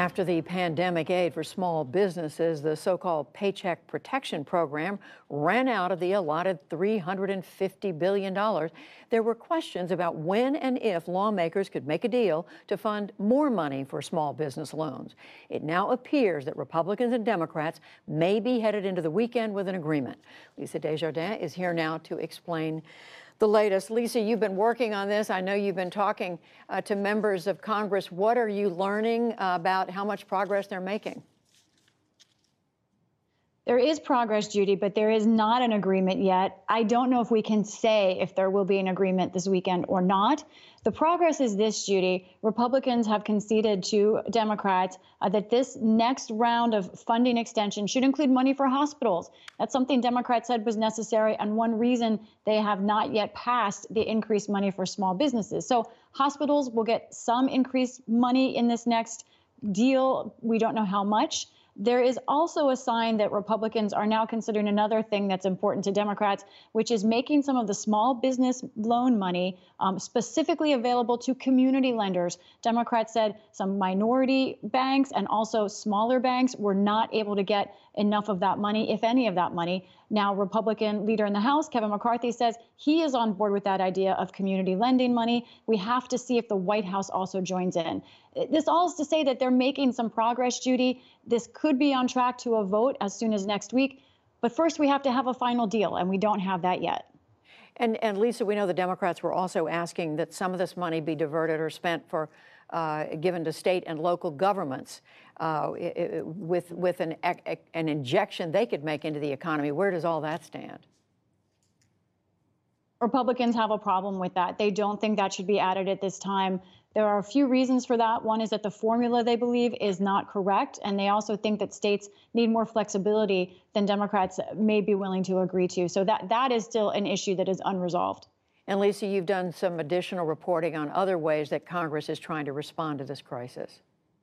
After the pandemic aid for small businesses, the so-called Paycheck Protection Program ran out of the allotted $350 billion. There were questions about when and if lawmakers could make a deal to fund more money for small business loans. It now appears that Republicans and Democrats may be headed into the weekend with an agreement. Lisa Desjardins is here now to explain the latest. Lisa, you've been working on this. I know you've been talking to members of Congress. What are you learning about how much progress they're making? There is progress, Judy, but there is not an agreement yet. I don't know if we can say if there will be an agreement this weekend or not. The progress is this, Judy. Republicans have conceded to Democrats that this next round of funding extension should include money for hospitals. That's something Democrats said was necessary, and one reason they have not yet passed the increased money for small businesses. So hospitals will get some increased money in this next deal. We don't know how much. There is also a sign that Republicans are now considering another thing that's important to Democrats, which is making some of the small business loan money specifically available to community lenders. Democrats said some minority banks and also smaller banks were not able to get enough of that money, if any of that money. Now, Republican leader in the House, Kevin McCarthy, says he is on board with that idea of community lending money. We have to see if the White House also joins in. This all is to say that they're making some progress, Judy. This could be on track to a vote as soon as next week. But first, we have to have a final deal, and we don't have that yet. And Lisa, we know the Democrats were also asking that some of this money be diverted or spent for given to state and local governments with an injection they could make into the economy. Where does all that stand? Republicans have a problem with that. They don't think that should be added at this time. There are a few reasons for that. One is that the formula, they believe, is not correct. And they also think that states need more flexibility than Democrats may be willing to agree to. So that is still an issue that is unresolved. And Lisa, you've done some additional reporting on other ways that Congress is trying to respond to this crisis.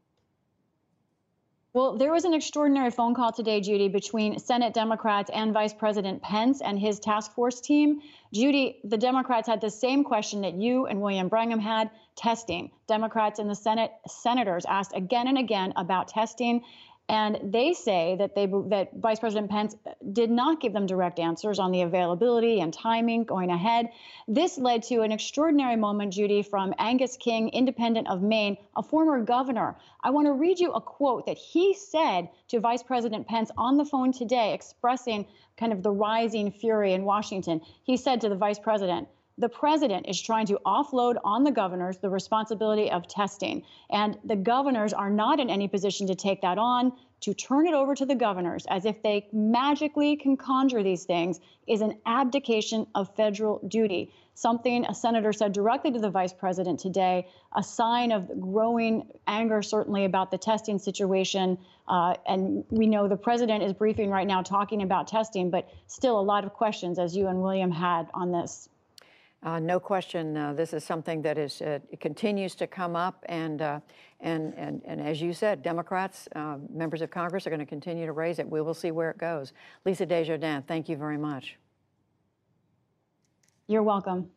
Well, there was an extraordinary phone call today, Judy, between Senate Democrats and Vice President Pence and his task force team. Judy, the Democrats had the same question that you and William Brangham had, testing. Democrats in the Senate, senators asked again and again about testing. And they say that that Vice President Pence did not give them direct answers on the availability and timing going ahead. This led to an extraordinary moment, Judy, from Angus King, independent of Maine, a former governor. I want to read you a quote that he said to Vice President Pence on the phone today, expressing kind of the rising fury in Washington. He said to the Vice President, "The president is trying to offload on the governors the responsibility of testing, and the governors are not in any position to take that on. To turn it over to the governors as if they magically can conjure these things is an abdication of federal duty." Something a senator said directly to the vice president today, a sign of growing anger, certainly, about the testing situation. And we know the president is briefing right now talking about testing, but still a lot of questions, as you and William had on this. No question, this is something that is it continues to come up, and as you said, Democrats, members of Congress are going to continue to raise it. We will see where it goes. Lisa Desjardins, thank you very much. You're welcome.